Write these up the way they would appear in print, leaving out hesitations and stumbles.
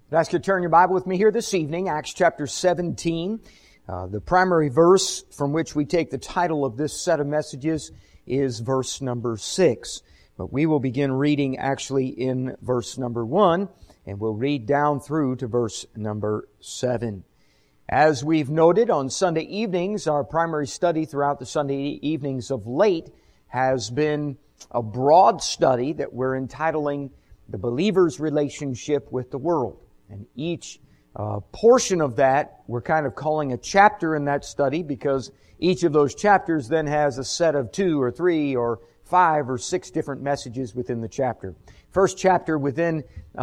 I'd ask you to turn your Bible with me here this evening, Acts chapter 17. The primary verse from which we take the title of this set of messages is verse number 6. But we will begin reading actually in verse number 1, and we'll read down through to verse number 7. As we've noted on Sunday evenings, our primary study throughout the Sunday evenings of late has been a broad study that we're entitling The Believer's Relationship with the World. And each portion of that we're kind of calling a chapter in that study, because each of those chapters then has a set of 2 or 3 or 5 or 6 different messages within the chapter. First chapter within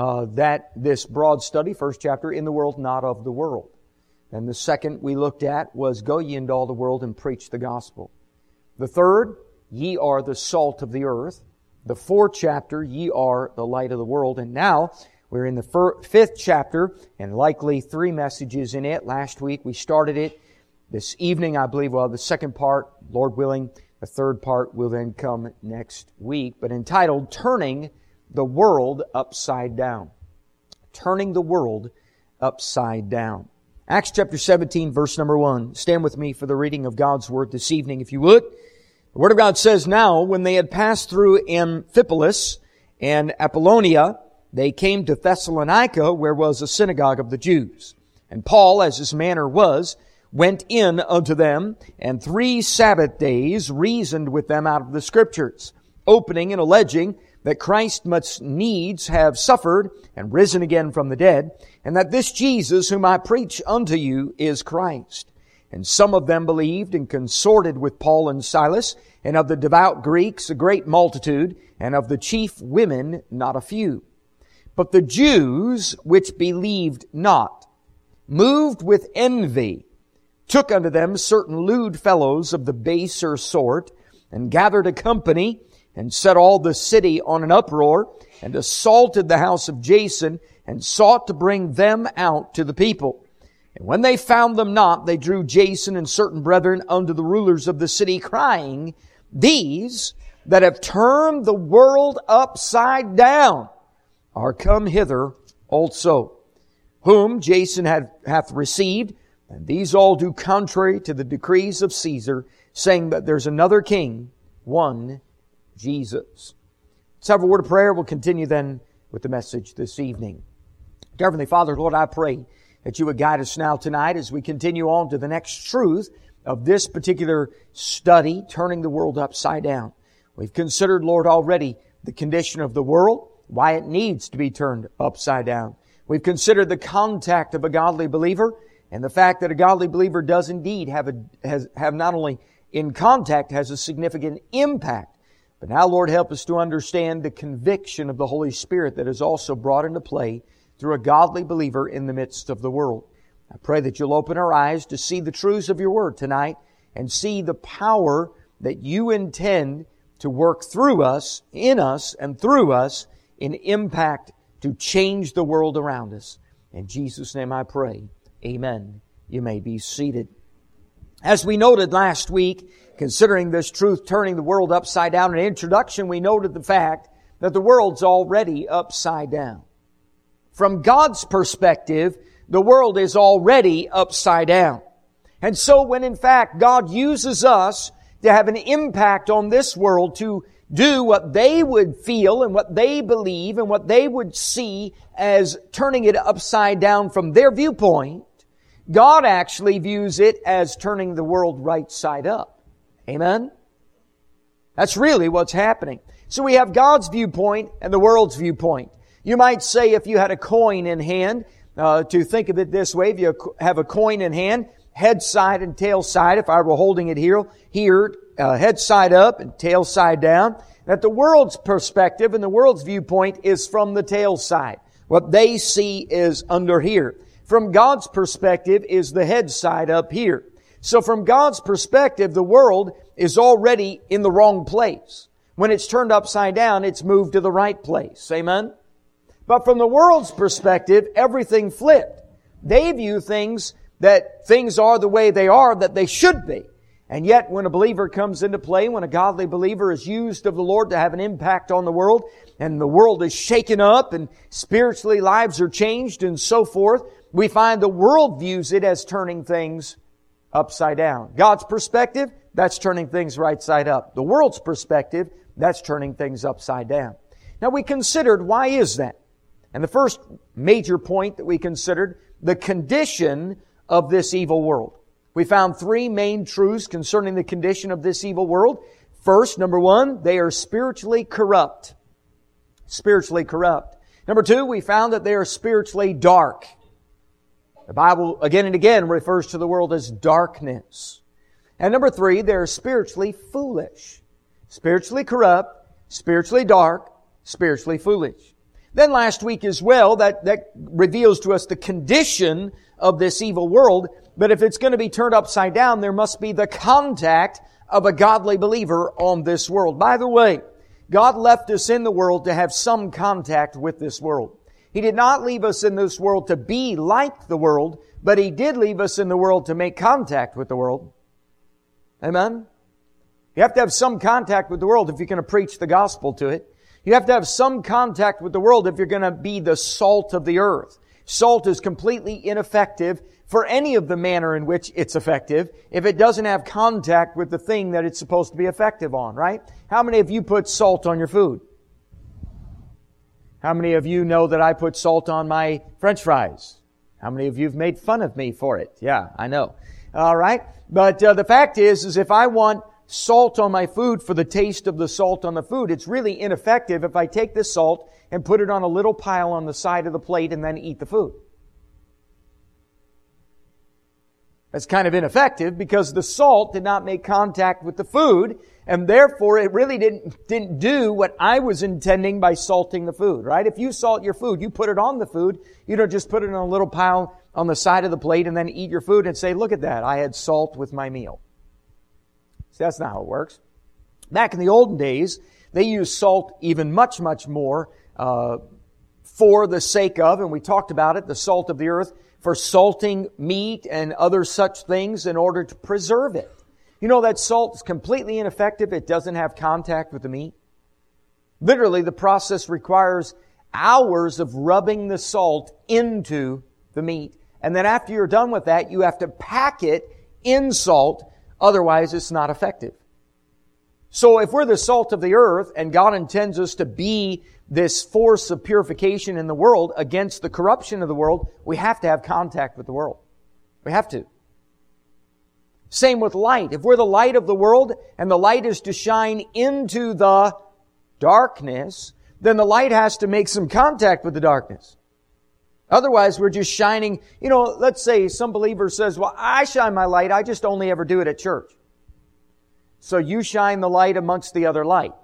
this broad study, first chapter, in the world, not of the world. And the second we looked at was go ye into all the world and preach the gospel. The third, ye are the salt of the earth. The fourth chapter, ye are the light of the world. And now we're in the fifth chapter, and likely 3 messages in it. Last week we started it. This evening, I believe, the second part, Lord willing, the third part will then come next week, but entitled, Turning the World Upside Down. Turning the World Upside Down. Acts chapter 17, verse number 1. Stand with me for the reading of God's Word this evening, if you would. The Word of God says, Now, when they had passed through Amphipolis and Apollonia, they came to Thessalonica, where was a synagogue of the Jews. And Paul, as his manner was, went in unto them, and 3 Sabbath days reasoned with them out of the Scriptures, opening and alleging that Christ must needs have suffered and risen again from the dead, and that this Jesus whom I preach unto you is Christ. And some of them believed and consorted with Paul and Silas, and of the devout Greeks a great multitude, and of the chief women not a few. But the Jews which believed not, moved with envy, took unto them certain lewd fellows of the baser sort, and gathered a company, and set all the city on an uproar, and assaulted the house of Jason, and sought to bring them out to the people. And when they found them not, they drew Jason and certain brethren unto the rulers of the city, crying, These that have turned the world upside down are come hither also, whom Jason hath received, and these all do contrary to the decrees of Caesar, saying that there's another king, one Jesus. Let's have a word of prayer. We'll continue then with the message this evening. Dear Heavenly Father, Lord, I pray that you would guide us now tonight as we continue on to the next truth of this particular study, turning the world upside down. We've considered, Lord, already the condition of the world, why it needs to be turned upside down. We've considered the contact of a godly believer, and the fact that a godly believer does indeed have not only in contact, has a significant impact. But now, Lord, help us to understand the conviction of the Holy Spirit that is also brought into play through a godly believer in the midst of the world. I pray that you'll open our eyes to see the truths of your Word tonight and see the power that you intend to work through us, in us, and through us in impact to change the world around us. In Jesus' name I pray. Amen. You may be seated. As we noted last week, considering this truth, turning the world upside down, in introduction, we noted the fact that the world's already upside down. From God's perspective, the world is already upside down. And so when in fact God uses us to have an impact on this world, to do what they would feel and what they believe and what they would see as turning it upside down from their viewpoint, God actually views it as turning the world right side up. Amen? That's really what's happening. So we have God's viewpoint and the world's viewpoint. You might say, if you had a coin in hand, to think of it this way, if you have a coin in hand, head side and tail side, if I were holding it here, head side up and tail side down, that the world's perspective and the world's viewpoint is from the tail side. What they see is under here. From God's perspective is the head side up here. So from God's perspective, the world is already in the wrong place. When it's turned upside down, it's moved to the right place. Amen? But from the world's perspective, everything flipped. They view things that things are the way they are, that they should be. And yet, when a believer comes into play, when a godly believer is used of the Lord to have an impact on the world, and the world is shaken up, and spiritually lives are changed, and so forth, we find the world views it as turning things upside down. God's perspective, that's turning things right side up. The world's perspective, that's turning things upside down. Now, we considered, why is that? And the first major point that we considered, the condition of this evil world. We found three main truths concerning the condition of this evil world. First, number one, they are spiritually corrupt. Spiritually corrupt. Number two, we found that they are spiritually dark. The Bible again and again refers to the world as darkness. And number three, they're spiritually foolish. Spiritually corrupt, spiritually dark, spiritually foolish. Then last week as well, that reveals to us the condition of this evil world. But if it's going to be turned upside down, there must be the contact of a godly believer on this world. By the way, God left us in the world to have some contact with this world. He did not leave us in this world to be like the world, but He did leave us in the world to make contact with the world. Amen? You have to have some contact with the world if you're going to preach the gospel to it. You have to have some contact with the world if you're going to be the salt of the earth. Salt is completely ineffective for any of the manner in which it's effective if it doesn't have contact with the thing that it's supposed to be effective on, right? How many of you put salt on your food? How many of you know that I put salt on my French fries? How many of you have made fun of me for it? Yeah, I know. All right. But the fact is if I want salt on my food for the taste of the salt on the food, it's really ineffective if I take this salt and put it on a little pile on the side of the plate and then eat the food. That's kind of ineffective because the salt did not make contact with the food, and therefore it really didn't do what I was intending by salting the food, right? If you salt your food, you put it on the food. You don't just put it in a little pile on the side of the plate and then eat your food and say, look at that, I had salt with my meal. See, that's not how it works. Back in the olden days, they used salt even much, much more for the sake of, and we talked about it, the salt of the earth, for salting meat and other such things in order to preserve it. You know that salt is completely ineffective. It doesn't have contact with the meat. Literally, the process requires hours of rubbing the salt into the meat. And then after you're done with that, you have to pack it in salt. Otherwise, it's not effective. So if we're the salt of the earth and God intends us to be this force of purification in the world against the corruption of the world, we have to have contact with the world. We have to. Same with light. If we're the light of the world and the light is to shine into the darkness, then the light has to make some contact with the darkness. Otherwise, we're just shining. You know, let's say some believer says, well, I shine my light, I just only ever do it at church. So you shine the light amongst the other light.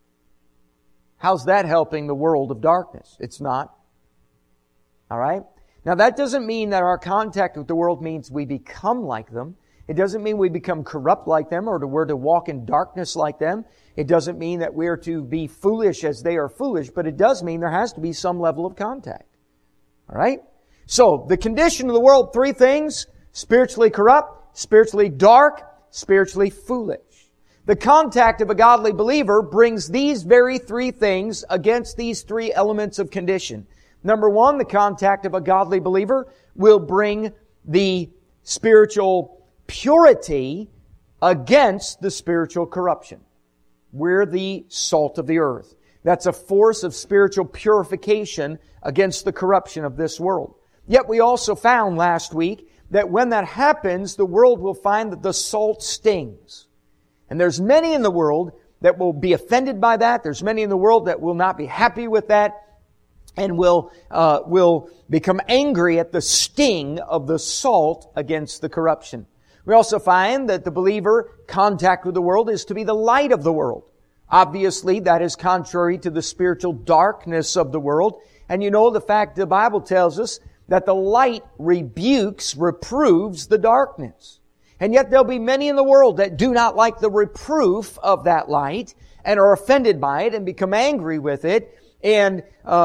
How's that helping the world of darkness? It's not. All right? Now, that doesn't mean that our contact with the world means we become like them. It doesn't mean we become corrupt like them or we're to walk in darkness like them. It doesn't mean that we're to be foolish as they are foolish, but it does mean there has to be some level of contact. All right? So, the condition of the world, three things: spiritually corrupt, spiritually dark, spiritually foolish. The contact of a godly believer brings these very three things against these three elements of condition. Number one, the contact of a godly believer will bring the spiritual purity against the spiritual corruption. We're the salt of the earth. That's a force of spiritual purification against the corruption of this world. Yet we also found last week that when that happens, the world will find that the salt stings. And there's many in the world that will be offended by that. There's many in the world that will not be happy with that and will become angry at the sting of the salt against the corruption. We also find that the believer contact with the world is to be the light of the world. Obviously, that is contrary to the spiritual darkness of the world. And you know the fact the Bible tells us that the light rebukes, reproves the darkness. And yet there'll be many in the world that do not like the reproof of that light and are offended by it and become angry with it and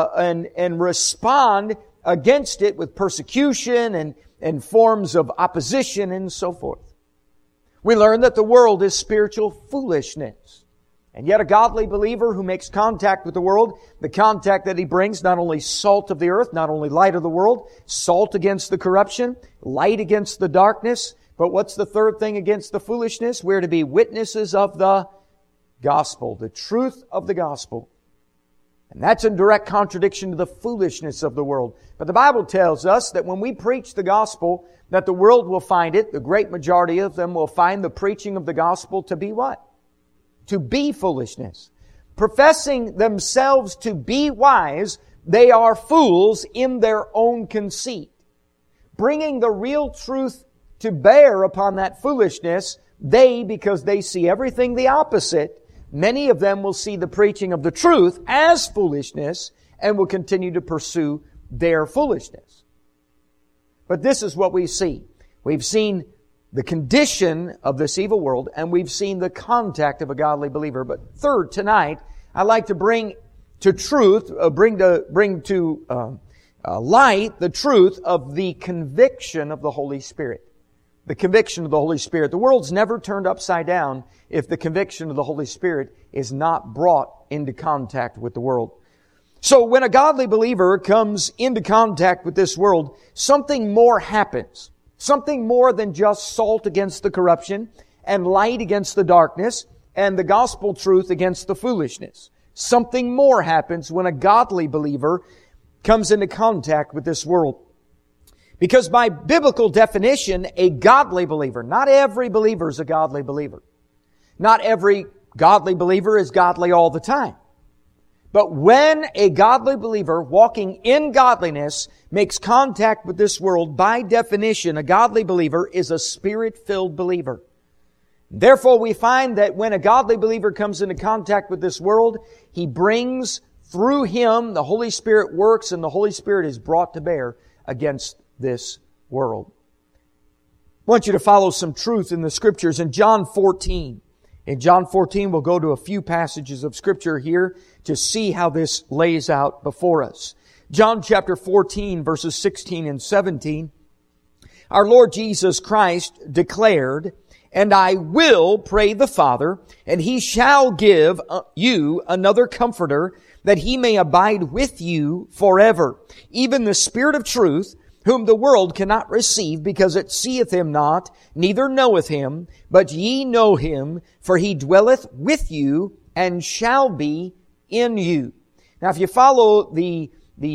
respond against it with persecution and forms of opposition and so forth. We learn that the world is spiritual foolishness. And yet a godly believer who makes contact with the world, the contact that he brings, not only salt of the earth, not only light of the world, salt against the corruption, light against the darkness, but what's the third thing against the foolishness? We're to be witnesses of the gospel, the truth of the gospel. And that's in direct contradiction to the foolishness of the world. But the Bible tells us that when we preach the gospel, that the world will find it, the great majority of them will find the preaching of the gospel to be what? To be foolishness. Professing themselves to be wise, they are fools in their own conceit. Bringing the real truth to bear upon that foolishness, because they see everything the opposite, many of them will see the preaching of the truth as foolishness and will continue to pursue their foolishness. But this is what we see. We've seen the condition of this evil world, and we've seen the contact of a godly believer. But third, tonight, I'd like to bring to truth, bring to light the truth of the conviction of the Holy Spirit. The conviction of the Holy Spirit. The world's never turned upside down if the conviction of the Holy Spirit is not brought into contact with the world. So when a godly believer comes into contact with this world, something more happens. Something more than just salt against the corruption and light against the darkness and the gospel truth against the foolishness. Something more happens when a godly believer comes into contact with this world. Because by biblical definition, a godly believer, not every believer is a godly believer. Not every godly believer is godly all the time. But when a godly believer walking in godliness makes contact with this world, by definition, a godly believer is a Spirit-filled believer. Therefore, we find that when a godly believer comes into contact with this world, he brings, through him, the Holy Spirit works and the Holy Spirit is brought to bear against this world. I want you to follow some truth in the Scriptures in John 14. In John 14, we'll go to a few passages of Scripture here to see how this lays out before us. John chapter 14, verses 16 and 17. Our Lord Jesus Christ declared, "And I will pray the Father, and He shall give you another Comforter, that He may abide with you forever, even the Spirit of truth, whom the world cannot receive, because it seeth Him not, neither knoweth Him, but ye know Him, for He dwelleth with you, and shall be in you." Now, if you follow the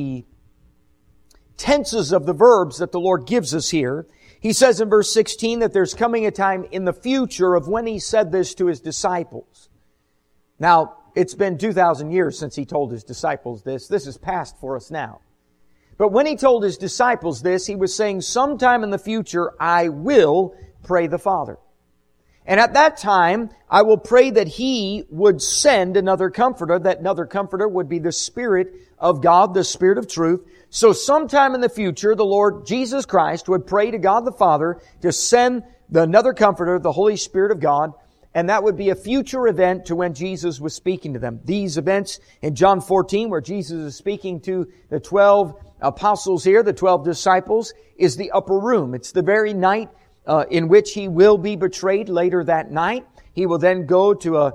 tenses of the verbs that the Lord gives us here, He says in verse 16 that there's coming a time in the future of when He said this to His disciples. Now, it's been 2,000 years since He told His disciples this. This is past for us now. But when He told His disciples this, He was saying, sometime in the future, I will pray the Father. And at that time, I will pray that He would send another Comforter. That another Comforter would be the Spirit of God, the Spirit of truth. So sometime in the future, the Lord Jesus Christ would pray to God the Father to send another Comforter, the Holy Spirit of God. And that would be a future event to when Jesus was speaking to them. These events in John 14, where Jesus is speaking to the 12 apostles here, the 12 disciples, is the upper room. It's the very night in which He will be betrayed later that night. He will then go to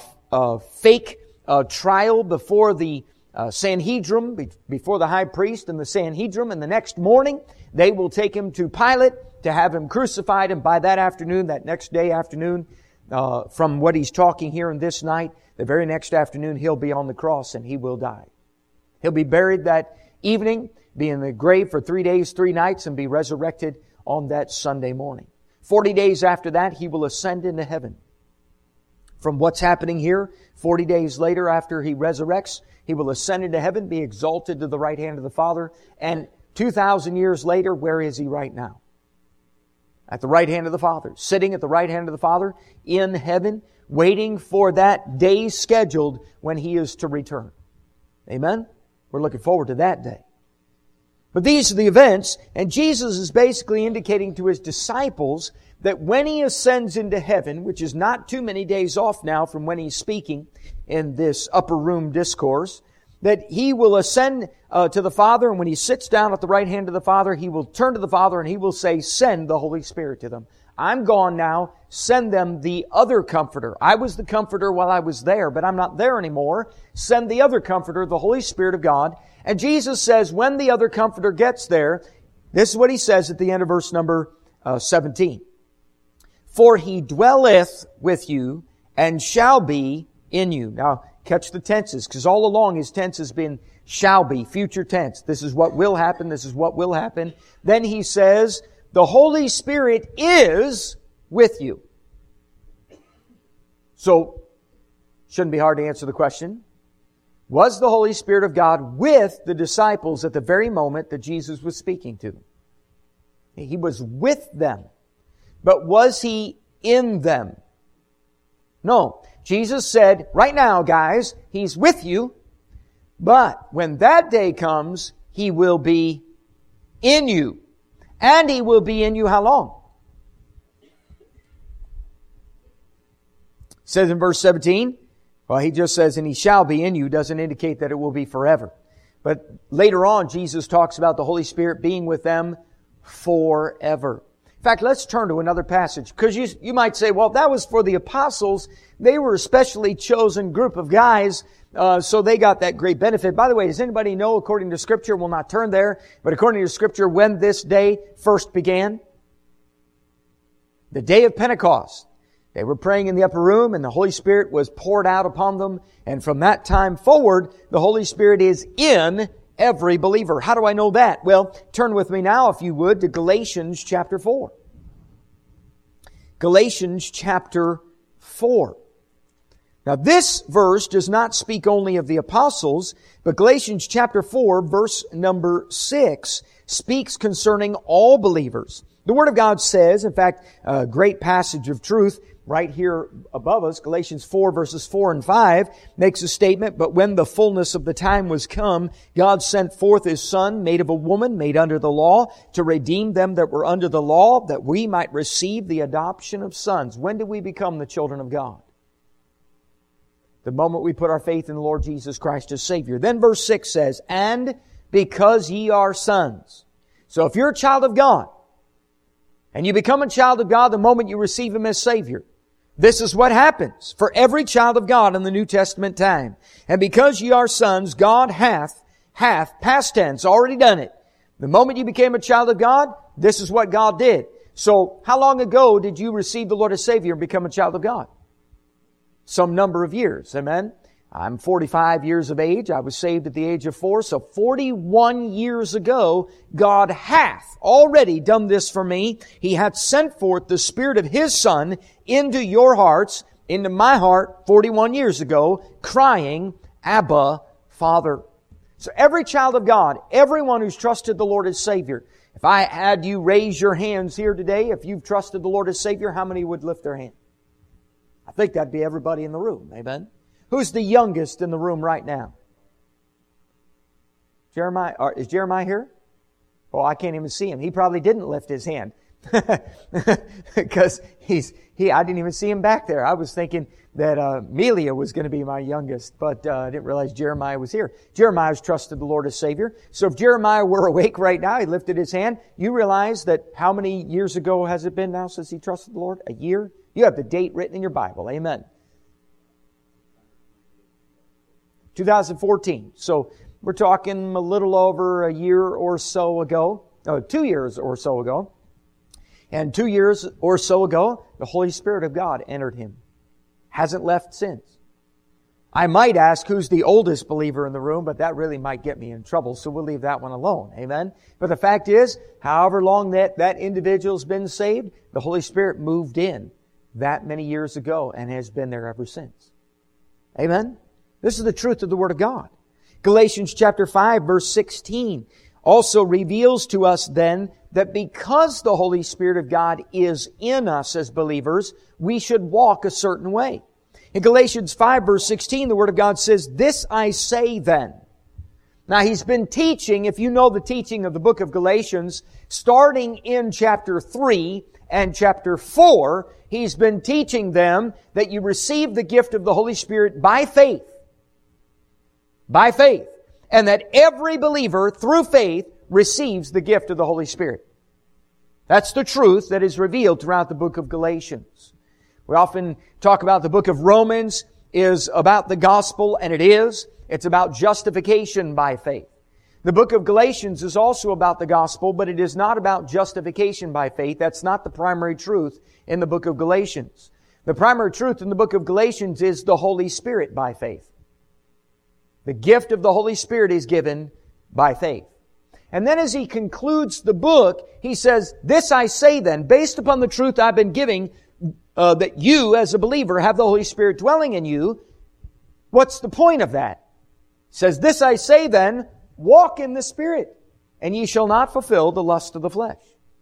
a fake trial before the Sanhedrin, before the high priest and the Sanhedrin. And the next morning, they will take Him to Pilate to have Him crucified. And by that afternoon, that next day afternoon, from what He's talking here in this night, the very next afternoon, He'll be on the cross and He will die. He'll be buried that evening, be in the grave for 3 days, 3 nights, and be resurrected on that Sunday morning. 40 days after that, He will ascend into heaven. From what's happening here, 40 days later after He resurrects, He will ascend into heaven, be exalted to the right hand of the Father, and 2,000 years later, where is He right now? At the right hand of the Father, sitting at the right hand of the Father in heaven, waiting for that day scheduled when He is to return. Amen? We're looking forward to that day. But these are the events, and Jesus is basically indicating to His disciples that when He ascends into heaven, which is not too many days off now from when He's speaking in this upper room discourse, that He will ascend to the Father, and when He sits down at the right hand of the Father, He will turn to the Father and He will say, send the Holy Spirit to them. I'm gone now. Send them the other Comforter. I was the Comforter while I was there, but I'm not there anymore. Send the other Comforter, the Holy Spirit of God. And Jesus says when the other Comforter gets there, this is what He says at the end of verse number 17. For He dwelleth with you and shall be in you. Now, catch the tenses, because all along His tense has been shall be, future tense. This is what will happen. This is what will happen. Then He says, the Holy Spirit is with you. So, shouldn't be hard to answer the question. Was the Holy Spirit of God with the disciples at the very moment that Jesus was speaking to them? He was with them. But was He in them? No. Jesus said, right now, guys, He's with you. But when that day comes, He will be in you. And He will be in you how long? It says in verse 17, well, He just says, and He shall be in you, doesn't indicate that it will be forever. But later on, Jesus talks about the Holy Spirit being with them forever. In fact, let's turn to another passage, because you might say, well, that was for the apostles. They were a specially chosen group of guys, so they got that great benefit. By the way, does anybody know, according to Scripture, we'll not turn there, but according to Scripture, when this day first began? The day of Pentecost. They were praying in the upper room, and the Holy Spirit was poured out upon them. And from that time forward, the Holy Spirit is in every believer. How do I know that? Well, turn with me now, if you would, to Galatians chapter 4. Galatians chapter 4. Now, this verse does not speak only of the apostles, but Galatians chapter 4, verse number 6, speaks concerning all believers. The Word of God says, in fact, a great passage of truth right here above us, Galatians 4 verses 4 and 5, makes a statement, but when the fullness of the time was come, God sent forth His Son, made of a woman, made under the law, to redeem them that were under the law, that we might receive the adoption of sons. When do we become the children of God? The moment we put our faith in the Lord Jesus Christ as Savior. Then verse 6 says, and because ye are sons. So if you're a child of God, and you become a child of God the moment you receive Him as Savior, this is what happens for every child of God in the New Testament time. And because ye are sons, God hath, past tense, already done it. The moment you became a child of God, this is what God did. So, how long ago did you receive the Lord as Savior and become a child of God? Some number of years, amen? I'm 45 years of age. I was saved at the age of 4. So 41 years ago, God hath already done this for me. He hath sent forth the Spirit of His Son into your hearts, into my heart 41 years ago, crying, Abba, Father. So every child of God, everyone who's trusted the Lord as Savior, if I had you raise your hands here today, if you've trusted the Lord as Savior, how many would lift their hand? I think that'd be everybody in the room. Amen? Who's the youngest in the room right now? Jeremiah? Is Jeremiah here? Oh, I can't even see him. He probably didn't lift his hand. Because I didn't even see him back there. I was thinking that Melia was going to be my youngest, but I didn't realize Jeremiah was here. Jeremiah's trusted the Lord as Savior. So if Jeremiah were awake right now, he lifted his hand. You realize that how many years ago has it been now since he trusted the Lord? A year? You have the date written in your Bible. Amen. 2014. So we're talking a little over a year or so ago. 2 years or so ago. And 2 years or so ago, the Holy Spirit of God entered him. Hasn't left since. I might ask who's the oldest believer in the room, but that really might get me in trouble, so we'll leave that one alone. Amen? But the fact is, however long that individual's been saved, the Holy Spirit moved in that many years ago and has been there ever since. Amen? This is the truth of the Word of God. Galatians chapter 5 verse 16 also reveals to us then that because the Holy Spirit of God is in us as believers, we should walk a certain way. In Galatians 5 verse 16, the Word of God says, "This I say then." Now he's been teaching, if you know the teaching of the book of Galatians, starting in chapter 3 and chapter 4, he's been teaching them that you receive the gift of the Holy Spirit by faith. By faith. And that every believer, through faith, receives the gift of the Holy Spirit. That's the truth that is revealed throughout the book of Galatians. We often talk about the book of Romans is about the gospel, and it is. It's about justification by faith. The book of Galatians is also about the gospel, but it is not about justification by faith. That's not the primary truth in the book of Galatians. The primary truth in the book of Galatians is the Holy Spirit by faith. The gift of the Holy Spirit is given by faith. And then as he concludes the book, he says, "This I say then, based upon the truth I've been giving, that you as a believer have the Holy Spirit dwelling in you." What's the point of that? He says, "This I say then, walk in the Spirit, and ye shall not fulfill the lust of the flesh."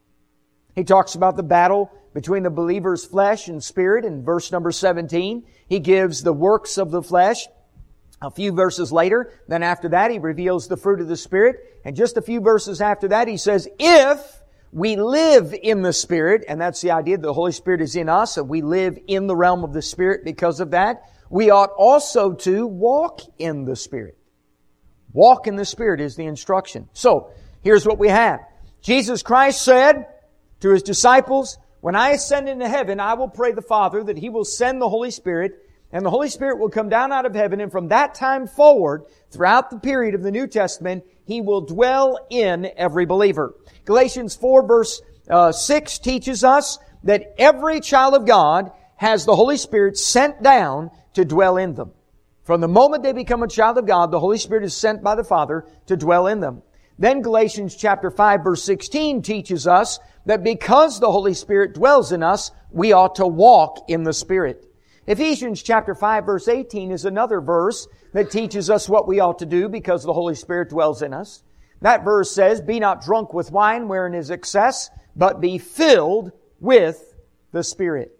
He talks about the battle between the believer's flesh and spirit in verse number 17. He gives the works of the flesh a few verses later. Then after that, he reveals the fruit of the Spirit. And just a few verses after that, he says, if we live in the Spirit, and that's the idea that the Holy Spirit is in us, and we live in the realm of the Spirit because of that, we ought also to walk in the Spirit. Walk in the Spirit is the instruction. So, here's what we have. Jesus Christ said to His disciples, "When I ascend into heaven, I will pray the Father that He will send the Holy Spirit, and the Holy Spirit will come down out of heaven, and from that time forward, throughout the period of the New Testament, He will dwell in every believer." Galatians 4 verse 6 teaches us that every child of God has the Holy Spirit sent down to dwell in them. From the moment they become a child of God, the Holy Spirit is sent by the Father to dwell in them. Then Galatians chapter 5 verse 16 teaches us that because the Holy Spirit dwells in us, we ought to walk in the Spirit. Ephesians chapter 5 verse 18 is another verse that teaches us what we ought to do because the Holy Spirit dwells in us. That verse says, "Be not drunk with wine wherein is excess, but be filled with the Spirit."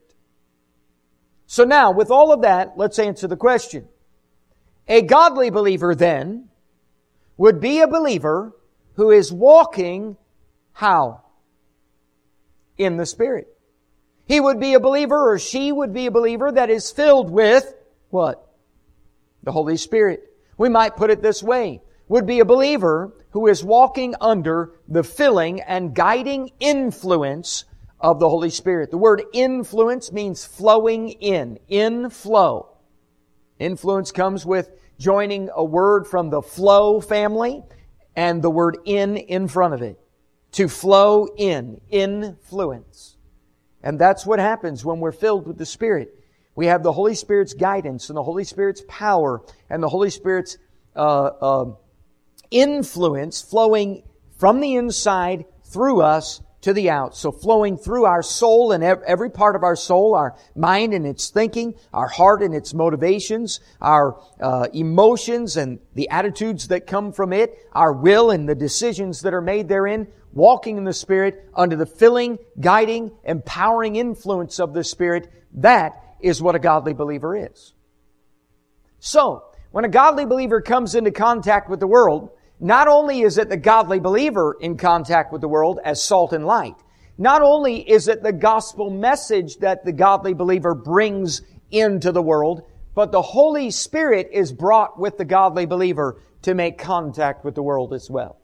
So now, with all of that, let's answer the question. A godly believer then would be a believer who is walking how? In the Spirit. He would be a believer, or she would be a believer that is filled with what? The Holy Spirit. We might put it this way. Would be a believer who is walking under the filling and guiding influence of the Holy Spirit. The word influence means flowing in. Inflow. Influence comes with joining a word from the flow family and the word in front of it. To flow in. Influence. And that's what happens when we're filled with the Spirit. We have the Holy Spirit's guidance and the Holy Spirit's power and the Holy Spirit's influence flowing from the inside through us to the out. So flowing through our soul and every part of our soul, our mind and its thinking, our heart and its motivations, our emotions and the attitudes that come from it, our will and the decisions that are made therein, walking in the Spirit under the filling, guiding, empowering influence of the Spirit. That is what a godly believer is. So, when a godly believer comes into contact with the world, not only is it the godly believer in contact with the world as salt and light, not only is it the gospel message that the godly believer brings into the world, but the Holy Spirit is brought with the godly believer to make contact with the world as well.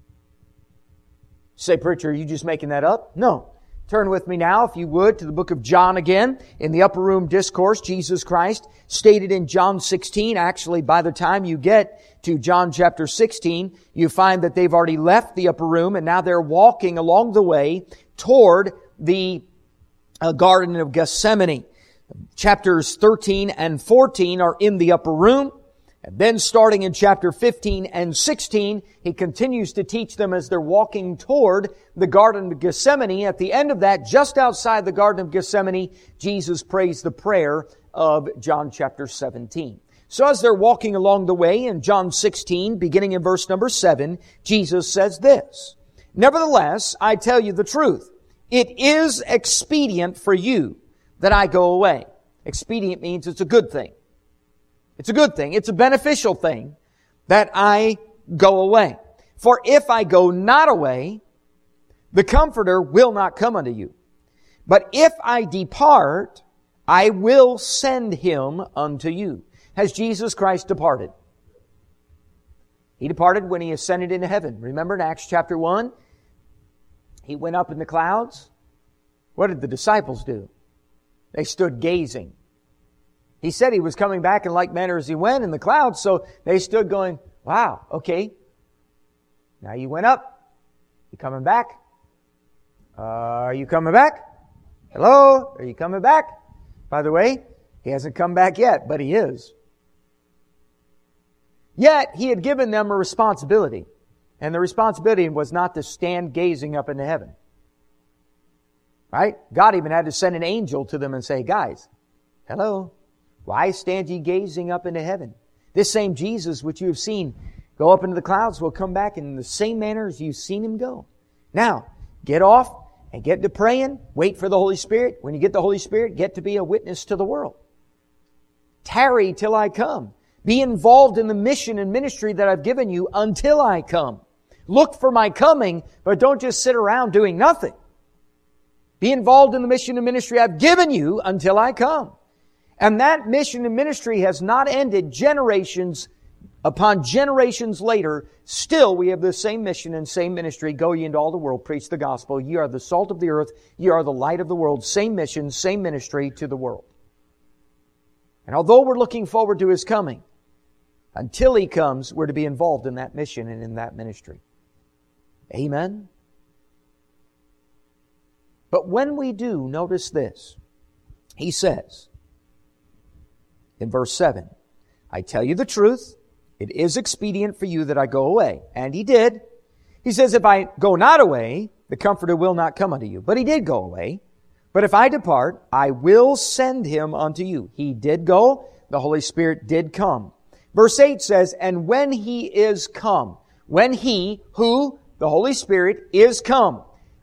Say, "Preacher, are you just making that up?" No. Turn with me now, if you would, to the book of John again. In the upper room discourse, Jesus Christ stated in John 16, actually by the time you get to John chapter 16, you find that they've already left the upper room and now they're walking along the way toward the Garden of Gethsemane. Chapters 13 and 14 are in the upper room. And then starting in chapter 15 and 16, He continues to teach them as they're walking toward the Garden of Gethsemane. At the end of that, just outside the Garden of Gethsemane, Jesus prays the prayer of John chapter 17. So as they're walking along the way in John 16, beginning in verse number 7, Jesus says this, "Nevertheless, I tell you the truth. It is expedient for you that I go away." Expedient means it's a good thing. It's a good thing. It's a beneficial thing that I go away. "For if I go not away, the Comforter will not come unto you. But if I depart, I will send Him unto you." Has Jesus Christ departed? He departed when He ascended into heaven. Remember in Acts chapter 1? He went up in the clouds. What did the disciples do? They stood gazing. He said He was coming back in like manner as He went in the clouds, so they stood going, wow, okay. Now you went up. You coming back? Are you coming back? Hello? Are you coming back? By the way, He hasn't come back yet, but He is. Yet, He had given them a responsibility. And the responsibility was not to stand gazing up into heaven. Right? God even had to send an angel to them and say, guys, hello, why stand ye gazing up into heaven? This same Jesus which you have seen go up into the clouds will come back in the same manner as you've seen Him go. Now, get off and get to praying. Wait for the Holy Spirit. When you get the Holy Spirit, get to be a witness to the world. Tarry till I come. Be involved in the mission and ministry that I've given you until I come. Look for my coming, but don't just sit around doing nothing. Be involved in the mission and ministry I've given you until I come. And that mission and ministry has not ended generations upon generations later. Still, we have the same mission and same ministry. Go ye into all the world, preach the gospel. Ye are the salt of the earth. Ye are the light of the world. Same mission, same ministry to the world. And although we're looking forward to His coming, until He comes, we're to be involved in that mission and in that ministry. Amen? But when we do, notice this. He says in verse 7, I tell you the truth, it is expedient for you that I go away. And He did. He says, if I go not away, the Comforter will not come unto you. But He did go away. But if I depart, I will send Him unto you. He did go. The Holy Spirit did come. Verse 8 says, and when He is come, when He, who, the Holy Spirit, is come.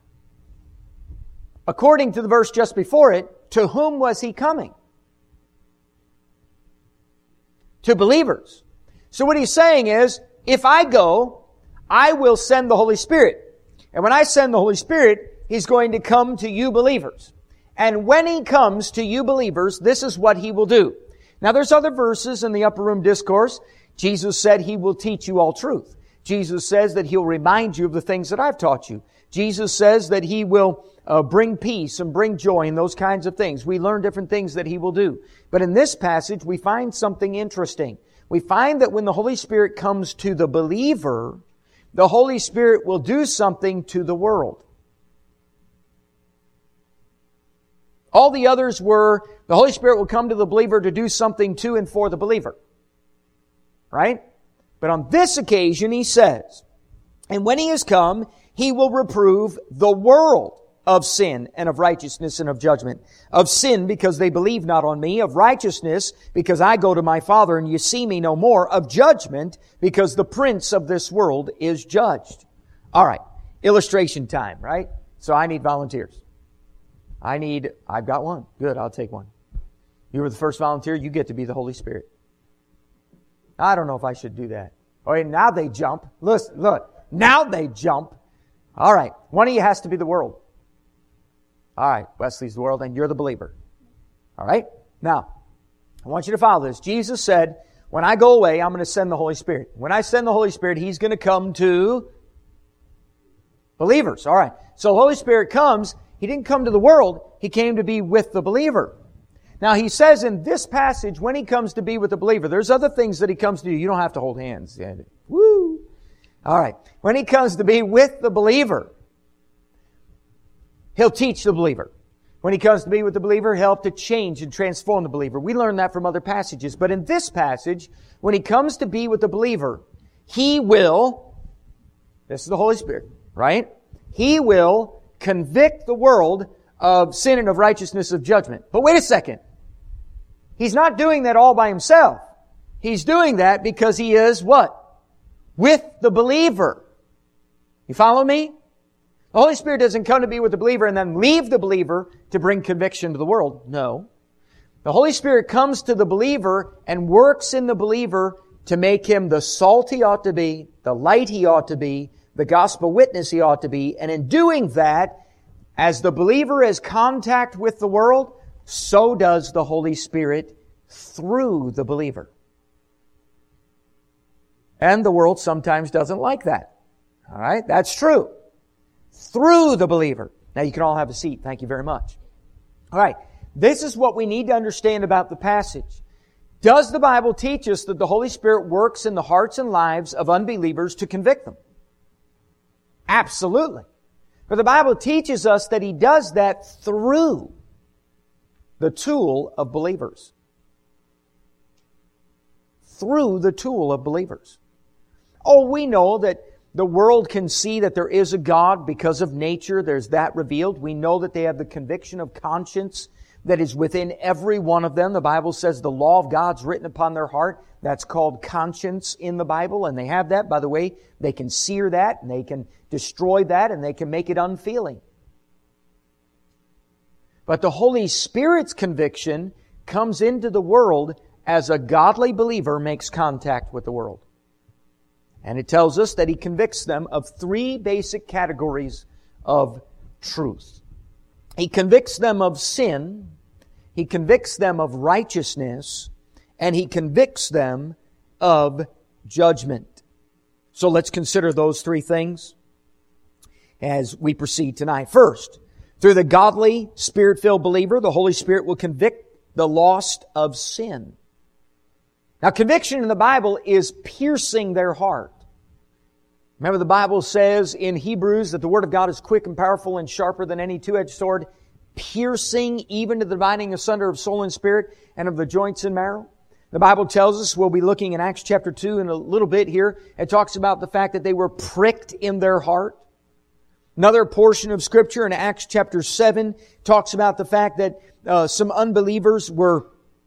According to the verse just before it, to whom was He coming? To believers. So what He's saying is, if I go, I will send the Holy Spirit. And when I send the Holy Spirit, He's going to come to you believers. And when He comes to you believers, this is what He will do. Now there's other verses in the Upper Room Discourse. Jesus said He will teach you all truth. Jesus says that He'll remind you of the things that I've taught you. Jesus says that He will bring peace and bring joy and those kinds of things. We learn different things that He will do. But in this passage, we find something interesting. We find that when the Holy Spirit comes to the believer, the Holy Spirit will do something to the world. All the others were, the Holy Spirit will come to the believer to do something to and for the believer. Right? But on this occasion, He says, and when He is come, He will reprove the world of sin and of righteousness and of judgment. Of sin, because they believe not on Me. Of righteousness, because I go to My Father and you see Me no more. Of judgment, because the prince of this world is judged. All right. Illustration time, right? So I need volunteers. I've got one. Good, I'll take one. You were the first volunteer. You get to be the Holy Spirit. I don't know if I should do that. Oh, and now they jump. Listen, look. Now they jump. All right. One of you has to be the world. All right. Wesley's the world and you're the believer. All right. Now, I want you to follow this. Jesus said, when I go away, I'm going to send the Holy Spirit. When I send the Holy Spirit, He's going to come to believers. All right. So the Holy Spirit comes. He didn't come to the world. He came to be with the believer. Now, He says in this passage, when He comes to be with the believer, there's other things that He comes to do. You don't have to hold hands. Woo! All right. When He comes to be with the believer, He'll teach the believer. When He comes to be with the believer, He'll help to change and transform the believer. We learn that from other passages. But in this passage, when He comes to be with the believer, He will, this is the Holy Spirit, right? He will convict the world of sin and of righteousness of judgment. But wait a second. He's not doing that all by Himself. He's doing that because He is what? With the believer. You follow me? The Holy Spirit doesn't come to be with the believer and then leave the believer to bring conviction to the world. No. The Holy Spirit comes to the believer and works in the believer to make him the salt he ought to be, the light he ought to be, the gospel witness he ought to be. And in doing that, as the believer has contact with the world, so does the Holy Spirit through the believer. And the world sometimes doesn't like that. All right? That's true. through the believer. Now you can all have a seat. Thank you very much. All right. This is what we need to understand about the passage. Does the Bible teach us that the Holy Spirit works in the hearts and lives of unbelievers to convict them? Absolutely. But the Bible teaches us that He does that through the tool of believers. Through the tool of believers. Oh, we know that the world can see that there is a God because of nature. There's that revealed. We know that they have the conviction of conscience that is within every one of them. The Bible says the law of God's written upon their heart. That's called conscience in the Bible, and they have that. By the way, they can sear that, and they can destroy that, and they can make it unfeeling. But the Holy Spirit's conviction comes into the world as a godly believer makes contact with the world. And it tells us that He convicts them of three basic categories of truth. He convicts them of sin, He convicts them of righteousness, and He convicts them of judgment. So let's consider those three things as we proceed tonight. First, through the godly, Spirit-filled believer, the Holy Spirit will convict the lost of sin. Now, conviction in the Bible is piercing their heart. Remember, the Bible says in Hebrews that the Word of God is quick and powerful and sharper than any two-edged sword, piercing even to the dividing asunder of soul and spirit and of the joints and marrow. The Bible tells us, we'll be looking in Acts chapter 2 in a little bit here, it talks about the fact that they were pricked in their heart. Another portion of Scripture in Acts chapter 7 talks about the fact that some unbelievers were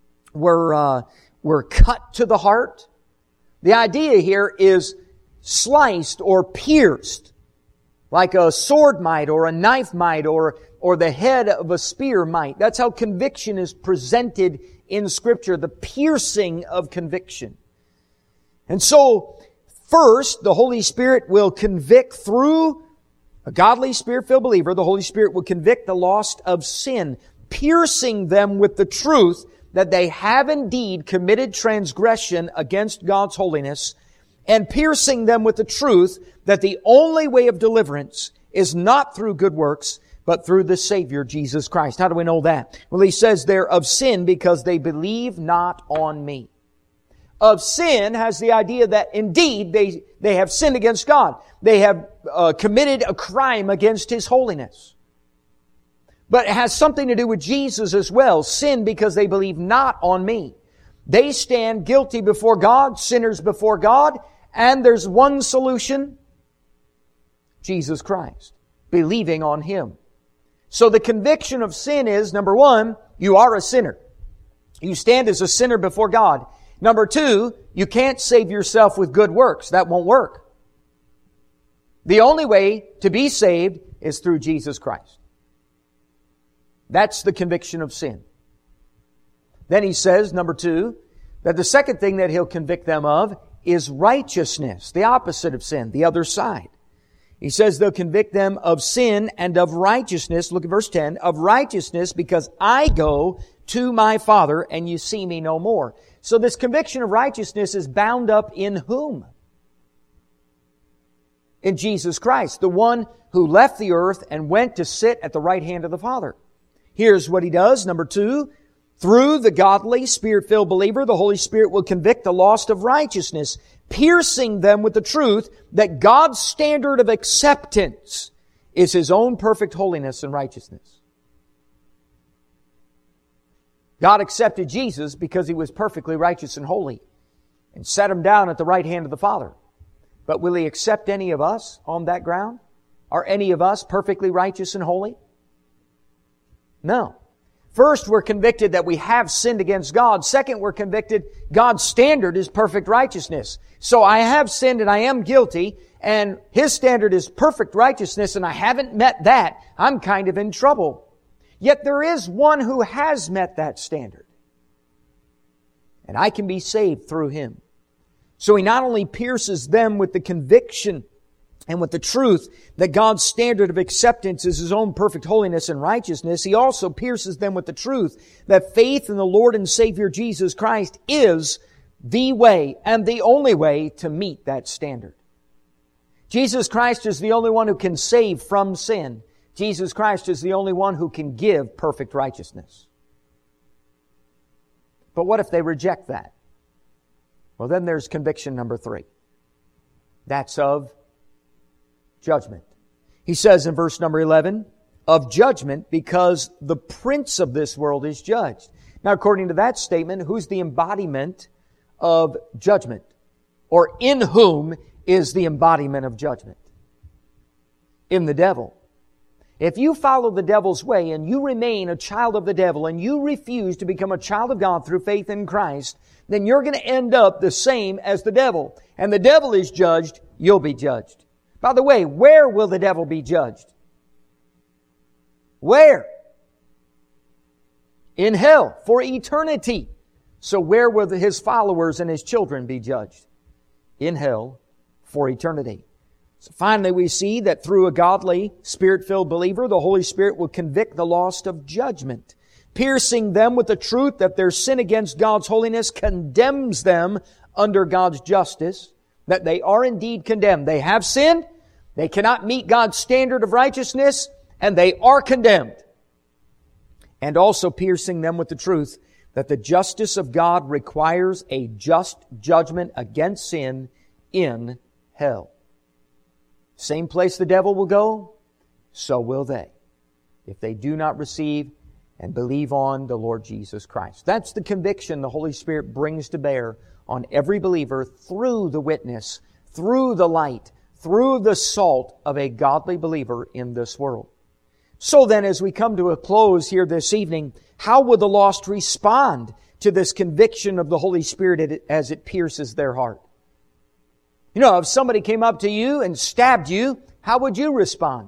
cut to the heart. The idea here is sliced or pierced, like a sword might or a knife might or the head of a spear might. That's how conviction is presented in Scripture, the piercing of conviction. And so, first, the Holy Spirit will convict through a godly Spirit-filled believer. The Holy Spirit will convict the lost of sin, piercing them with the truth that they have indeed committed transgression against God's holiness, and piercing them with the truth that the only way of deliverance is not through good works, but through the Savior, Jesus Christ. How do we know that? Well, he says they're of sin because they believe not on me. Of sin has the idea that indeed they have sinned against God. They have committed a crime against His holiness. But it has something to do with Jesus as well. Sin because they believe not on me. They stand guilty before God, sinners before God, and there's one solution: Jesus Christ. Believing on Him. So the conviction of sin is, number one, you are a sinner. You stand as a sinner before God. Number two, you can't save yourself with good works. That won't work. The only way to be saved is through Jesus Christ. That's the conviction of sin. Then he says, number two, that the second thing that He'll convict them of is righteousness, the opposite of sin, the other side. He says they'll convict them of sin and of righteousness. Look at verse 10. Of righteousness because I go to my Father and you see me no more. So this conviction of righteousness is bound up in whom? In Jesus Christ, the one who left the earth and went to sit at the right hand of the Father. Here's what He does. Number two, through the godly, Spirit-filled believer, the Holy Spirit will convict the lost of righteousness, piercing them with the truth that God's standard of acceptance is His own perfect holiness and righteousness. God accepted Jesus because He was perfectly righteous and holy and set Him down at the right hand of the Father. But will He accept any of us on that ground? Are any of us perfectly righteous and holy? No. First, we're convicted that we have sinned against God. Second, we're convicted God's standard is perfect righteousness. So I have sinned and I am guilty, and His standard is perfect righteousness, and I haven't met that. I'm kind of in trouble. Yet there is one who has met that standard. And I can be saved through Him. So He not only pierces them with the conviction and with the truth that God's standard of acceptance is His own perfect holiness and righteousness, He also pierces them with the truth that faith in the Lord and Savior Jesus Christ is the way and the only way to meet that standard. Jesus Christ is the only one who can save from sin. Jesus Christ is the only one who can give perfect righteousness. But what if they reject that? Well, then there's conviction number 3. That's of judgment. He says in verse number 11, of judgment because the prince of this world is judged. Now, according to that statement, who's the embodiment of judgment? Or in whom is the embodiment of judgment? In the devil. If you follow the devil's way and you remain a child of the devil and you refuse to become a child of God through faith in Christ, then you're going to end up the same as the devil. And the devil is judged, you'll be judged. By the way, where will the devil be judged? Where? In hell for eternity. So where will his followers and his children be judged? In hell for eternity. So finally we see that through a godly, Spirit-filled believer, the Holy Spirit will convict the lost of judgment, piercing them with the truth that their sin against God's holiness condemns them under God's justice, that they are indeed condemned. They have sinned, they cannot meet God's standard of righteousness, and they are condemned. And also piercing them with the truth that the justice of God requires a just judgment against sin in hell. Same place the devil will go, so will they, if they do not receive and believe on the Lord Jesus Christ. That's the conviction the Holy Spirit brings to bear on every believer through the witness, through the light, through the salt of a godly believer in this world. So then, as we come to a close here this evening, how will the lost respond to this conviction of the Holy Spirit as it pierces their heart? You know, if somebody came up to you and stabbed you, how would you respond?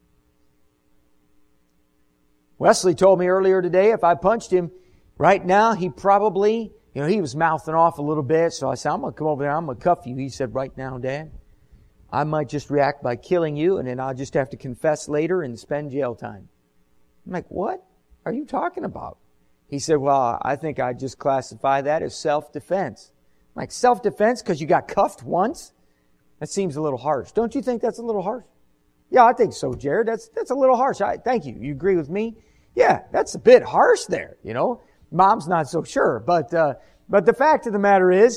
Wesley told me earlier today if I punched him right now, he probably, he was mouthing off a little bit. So I said, I'm going to come over there, I'm going to cuff you. He said, right now, Dad, I might just react by killing you and then I'll just have to confess later and spend jail time. I'm like, what are you talking about? He said, well, I think I just classify that as self-defense. I'm like, self-defense because you got cuffed once? That seems a little harsh. Don't you think that's a little harsh? Yeah, I think so, Jared. That's a little harsh. Thank you. You agree with me? Yeah, that's a bit harsh there, Mom's not so sure. But the fact of the matter is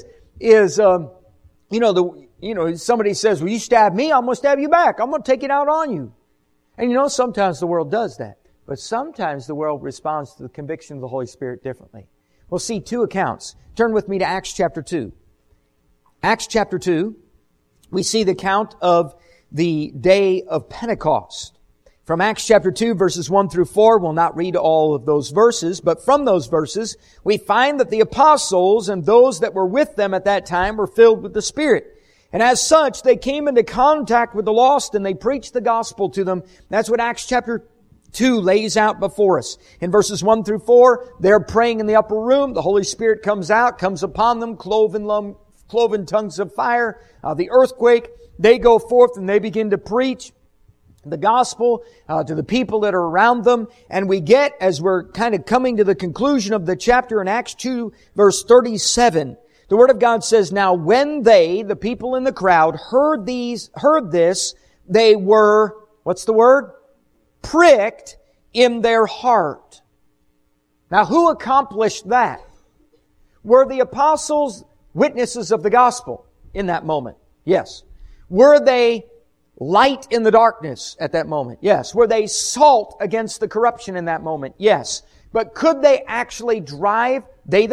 somebody says, well, you stab me, I'm going to stab you back. I'm going to take it out on you. And sometimes the world does that. But sometimes the world responds to the conviction of the Holy Spirit differently. We'll see 2 accounts. Turn with me to Acts chapter 2. Acts chapter 2, we see the account of the day of Pentecost. From Acts chapter 2, verses 1 through 4, we'll not read all of those verses, but from those verses, we find that the apostles and those that were with them at that time were filled with the Spirit. And as such, they came into contact with the lost and they preached the gospel to them. That's what Acts chapter 2 lays out before us. In verses 1 through 4, they're praying in the upper room. The Holy Spirit comes out, comes upon them, cloven tongues of fire, the earthquake. They go forth and they begin to preach the gospel to the people that are around them. And we get, as we're kind of coming to the conclusion of the chapter in Acts 2, verse 37, the Word of God says, now when they, the people in the crowd, heard this, they were, what's the word? Pricked in their heart. Now who accomplished that? Were the apostles witnesses of the gospel in that moment? Yes. Were they light in the darkness at that moment? Yes. Were they salt against the corruption in that moment? Yes. But could they actually drive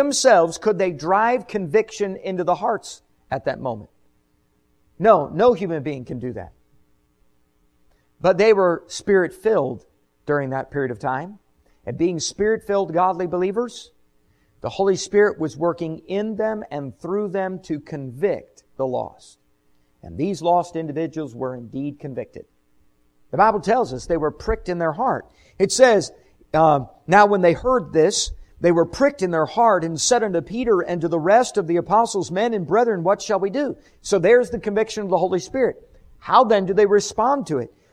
conviction into the hearts at that moment? No human being can do that. But they were Spirit-filled during that period of time. And being Spirit-filled godly believers, the Holy Spirit was working in them and through them to convict the lost. And these lost individuals were indeed convicted. The Bible tells us they were pricked in their heart. It says, now when they heard this, they were pricked in their heart and said unto Peter and to the rest of the apostles, men and brethren, what shall we do? So there's the conviction of the Holy Spirit. How then do they respond to it?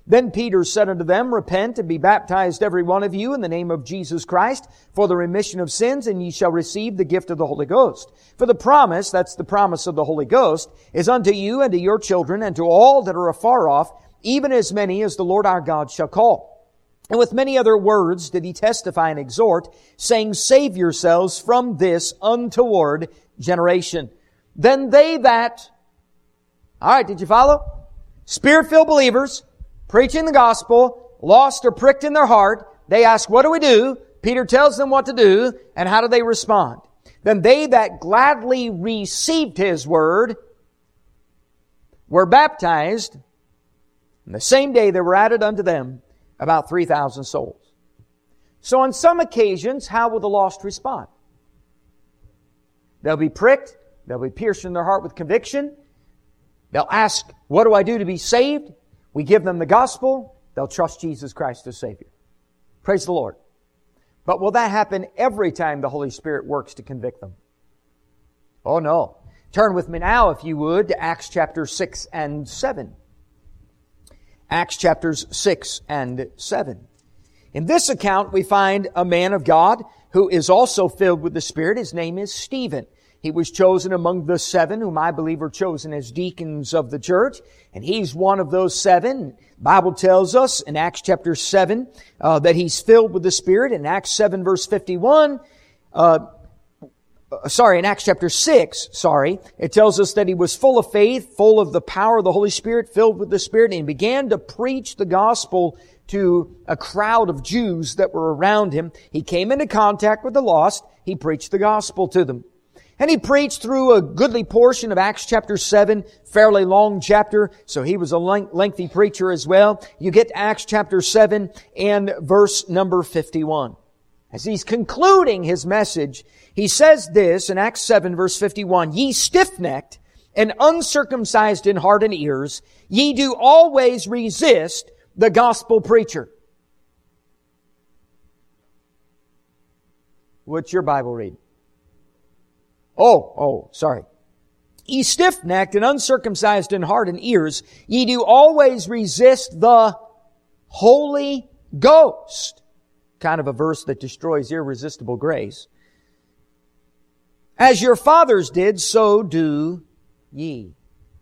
Then Peter said unto them, Repent and be baptized every one of you in the name of Jesus Christ for the remission of sins, and ye shall receive the gift of the Holy Ghost. For the promise, that's the promise of the Holy Ghost, is unto you and to your children and to all that are afar off, even as many as the Lord our God shall call. And with many other words did he testify and exhort, saying, Save yourselves from this untoward generation. Then they that, all right, did you follow? Spirit-filled believers, preaching the gospel, lost or pricked in their heart. They ask, what do we do? Peter tells them what to do, and how do they respond? Then they that gladly received His word were baptized, and the same day there were added unto them about 3,000 souls. So on some occasions, how will the lost respond? They'll be pricked, they'll be pierced in their heart with conviction. They'll ask, what do I do to be saved? We give them the gospel. They'll trust Jesus Christ as Savior. Praise the Lord. But will that happen every time the Holy Spirit works to convict them? Oh no. Turn with me now, if you would, to Acts chapters 6 and 7. Acts chapters 6 and 7. In this account, we find a man of God who is also filled with the Spirit. His name is Stephen. He was chosen among the 7, whom I believe were chosen as deacons of the church. And he's one of those 7. The Bible tells us in Acts chapter 7 that he's filled with the Spirit. In Acts 7 verse 51, in Acts chapter 6, it tells us that he was full of faith, full of the power of the Holy Spirit, filled with the Spirit, and he began to preach the gospel to a crowd of Jews that were around him. He came into contact with the lost. He preached the gospel to them. And he preached through a goodly portion of Acts chapter 7, fairly long chapter, so he was a lengthy preacher as well. You get to Acts chapter 7 and verse number 51. As he's concluding his message, he says this in Acts 7 verse 51, Ye stiff-necked and uncircumcised in heart and ears, ye do always resist the gospel preacher. What's your Bible read? Sorry. Ye stiff-necked and uncircumcised in heart and ears, ye do always resist the Holy Ghost. Kind of a verse that destroys irresistible grace. As your fathers did, so do ye.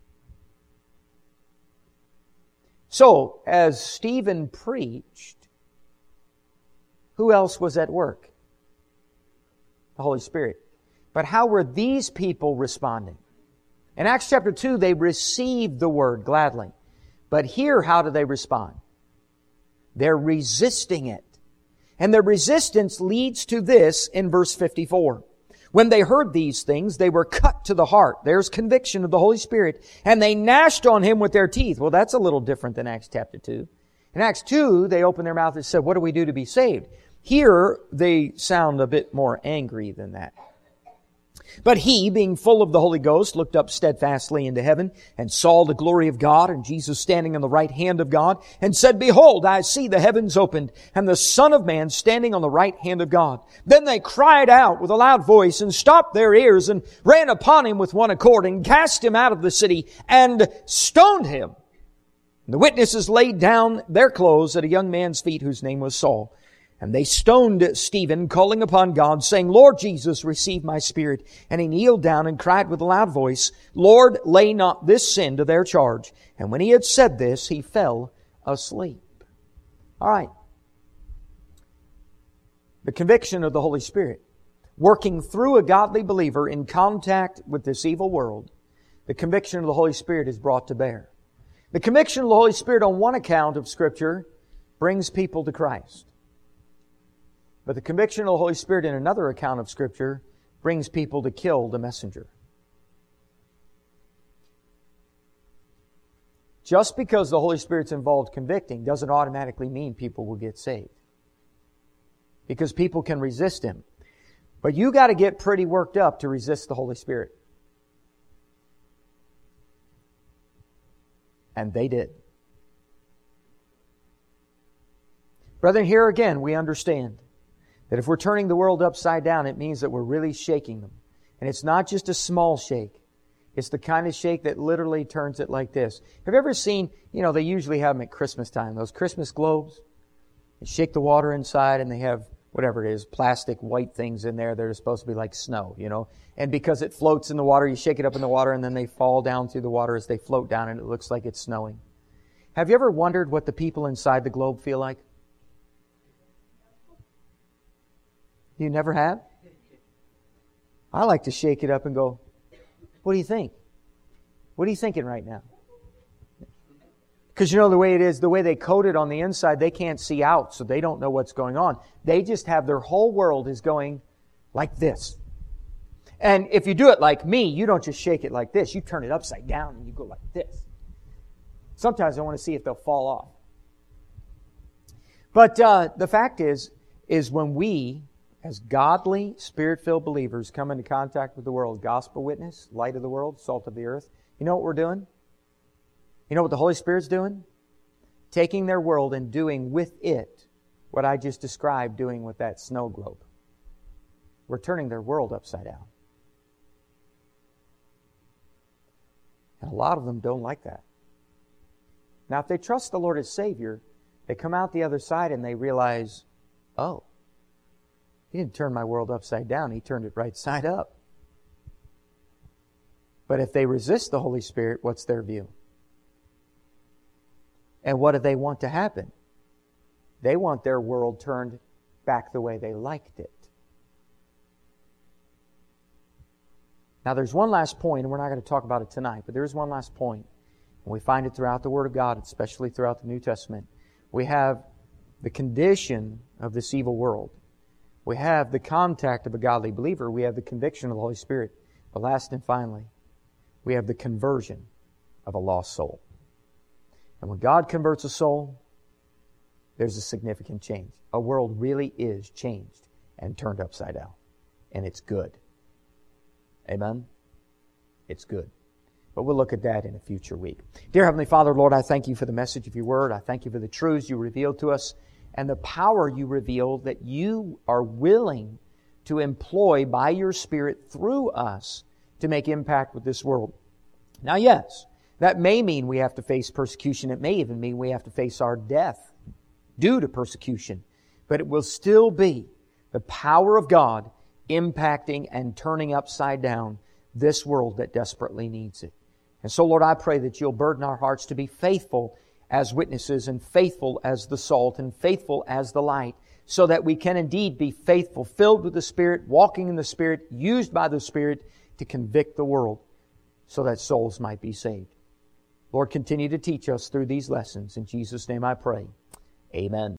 So, as Stephen preached, who else was at work? The Holy Spirit. But how were these people responding? In Acts chapter 2, they received the word gladly. But here, how do they respond? They're resisting it. And their resistance leads to this in verse 54. When they heard these things, they were cut to the heart. There's conviction of the Holy Spirit. And they gnashed on him with their teeth. Well, that's a little different than Acts chapter 2. In Acts 2, they opened their mouth and said, what do we do to be saved? Here, they sound a bit more angry than that. But he, being full of the Holy Ghost, looked up steadfastly into heaven and saw the glory of God and Jesus standing on the right hand of God and said, Behold, I see the heavens opened and the Son of Man standing on the right hand of God. Then they cried out with a loud voice and stopped their ears and ran upon him with one accord and cast him out of the city and stoned him. And the witnesses laid down their clothes at a young man's feet whose name was Saul. And they stoned Stephen, calling upon God, saying, Lord Jesus, receive my spirit. And he kneeled down and cried with a loud voice, Lord, lay not this sin to their charge. And when he had said this, he fell asleep. All right. The conviction of the Holy Spirit, working through a godly believer in contact with this evil world, the conviction of the Holy Spirit is brought to bear. The conviction of the Holy Spirit on one account of Scripture brings people to Christ. But the conviction of the Holy Spirit in another account of Scripture brings people to kill the messenger. Just because the Holy Spirit's involved convicting doesn't automatically mean people will get saved. Because people can resist Him. But you got to get pretty worked up to resist the Holy Spirit. And they did. Brethren, here again we understand that if we're turning the world upside down, it means that we're really shaking them. And it's not just a small shake. It's the kind of shake that literally turns it like this. Have you ever seen, they usually have them at Christmas time, those Christmas globes? They shake the water inside and they have whatever it is, plastic white things in there that are supposed to be like snow, And because it floats in the water, you shake it up in the water and then they fall down through the water as they float down and it looks like it's snowing. Have you ever wondered what the people inside the globe feel like? You never have? I like to shake it up and go, what do you think? What are you thinking right now? Because the way it is, the way they coat it on the inside, they can't see out, so they don't know what's going on. They just have their whole world is going like this. And if you do it like me, you don't just shake it like this. You turn it upside down and you go like this. Sometimes I want to see if they'll fall off. But the fact is when we, as godly, Spirit-filled believers, come into contact with the world, gospel witness, light of the world, salt of the earth, you know what we're doing? You know what the Holy Spirit's doing? Taking their world and doing with it what I just described doing with that snow globe. We're turning their world upside down. And a lot of them don't like that. Now, if they trust the Lord as Savior, they come out the other side and they realize, oh, He didn't turn my world upside down. He turned it right side up. But if they resist the Holy Spirit, what's their view? And what do they want to happen? They want their world turned back the way they liked it. Now there's one last point, and we're not going to talk about it tonight, but there is one last point. And we find it throughout the Word of God, especially throughout the New Testament. We have the condition of this evil world. We have the contact of a godly believer. We have the conviction of the Holy Spirit. But last and finally, we have the conversion of a lost soul. And when God converts a soul, there's a significant change. A world really is changed and turned upside down. And it's good. Amen? It's good. But we'll look at that in a future week. Dear Heavenly Father, Lord, I thank You for the message of Your Word. I thank You for the truths You revealed to us and the power You revealed that You are willing to employ by Your Spirit through us to make impact with this world. Now, yes, that may mean we have to face persecution. It may even mean we have to face our death due to persecution. But it will still be the power of God impacting and turning upside down this world that desperately needs it. And so, Lord, I pray that You'll burden our hearts to be faithful as witnesses and faithful as the salt and faithful as the light, so that we can indeed be faithful, filled with the Spirit, walking in the Spirit, used by the Spirit to convict the world so that souls might be saved. Lord, continue to teach us through these lessons. In Jesus' name I pray. Amen.